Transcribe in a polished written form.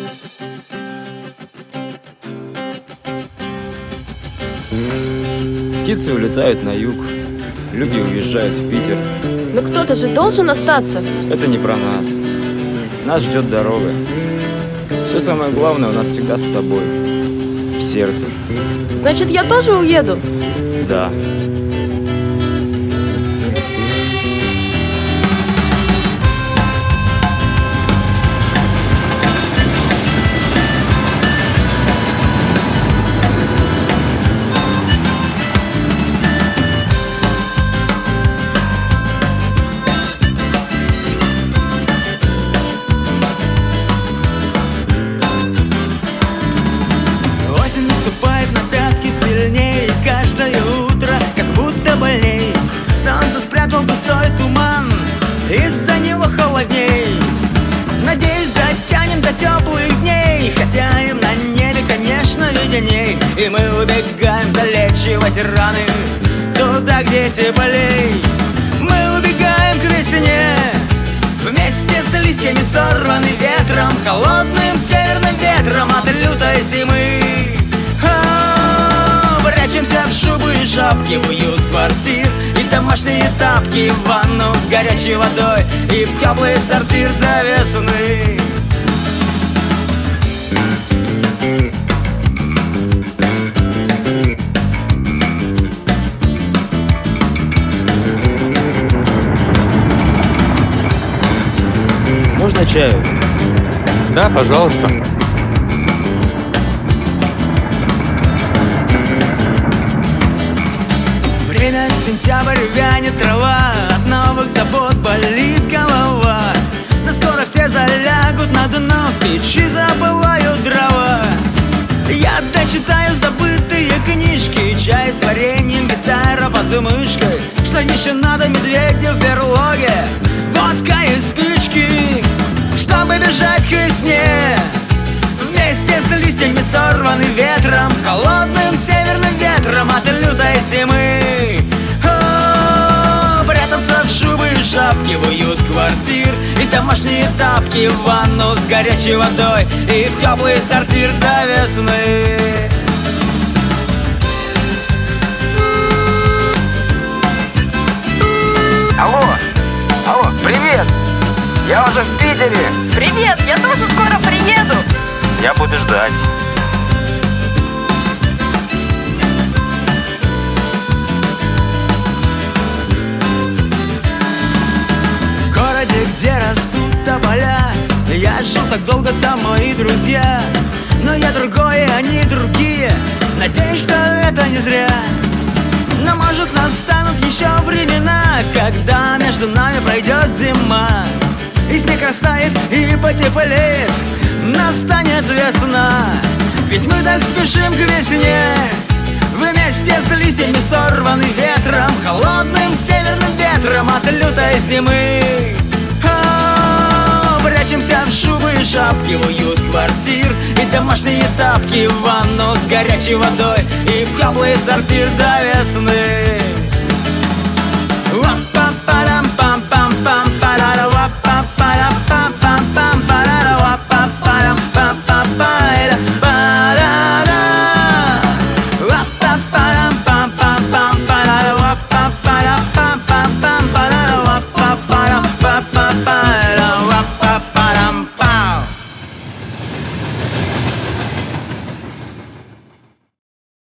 Птицы улетают на юг, люди уезжают в Питер. Но кто-то же должен остаться. Это не про нас. Нас ждет дорога. Все самое главное у нас всегда с собой. В сердце. Значит, я тоже уеду? Да. Наступает на пятки сильнее, и каждое утро как будто больней. Солнце спрятал густой туман, из-за него холодней. Надеюсь, дотянем до теплых дней, хотя им на небе, конечно, видней. И мы убегаем залечивать раны туда, где теплей. Мы убегаем к весне, вместе с листьями, сорванным ветром, холодным северным ветром от лютой зимы. Прячемся в шубы и шапки, в уют квартир и домашние тапки, в ванну с горячей водой и в теплый сортир до весны. Можно чаю? Да, пожалуйста. Время сентябрь, вянет трава, от новых забот болит голова. Но скоро все залягут на дно, в печи запылают дрова. Я дочитаю забытые книжки, чай с вареньем, гитара под мышкой. Что еще надо медведю в берлоге? Водка и спички, чтобы бежать к весне. Вместе с листьями, сорванным ветром, холодным северным ветром от лютой зимы. Прятаться в шубы и шапки, в уют квартир и домашние тапки, в ванну с горячей водой и в теплый сортир до весны. Алло, привет! Я уже в Питере! Привет, я тоже скоро приеду. Я буду ждать. В городе, где растут тополя, я жил так долго, там мои друзья. Но я другой, они другие, надеюсь, что это не зря. Но может настанут еще времена, когда между нами пройдет зима, и снег растает, и потеплеет, настанет весна. Ведь мы так спешим к весне, вместе с листьями, сорванным ветром, холодным северным ветром от лютой зимы. Прячемся в шубы и шапки, в уют квартир и домашние тапки, в ванну с горячей водой и в теплый сортир до весны. Ла-па-па-ра.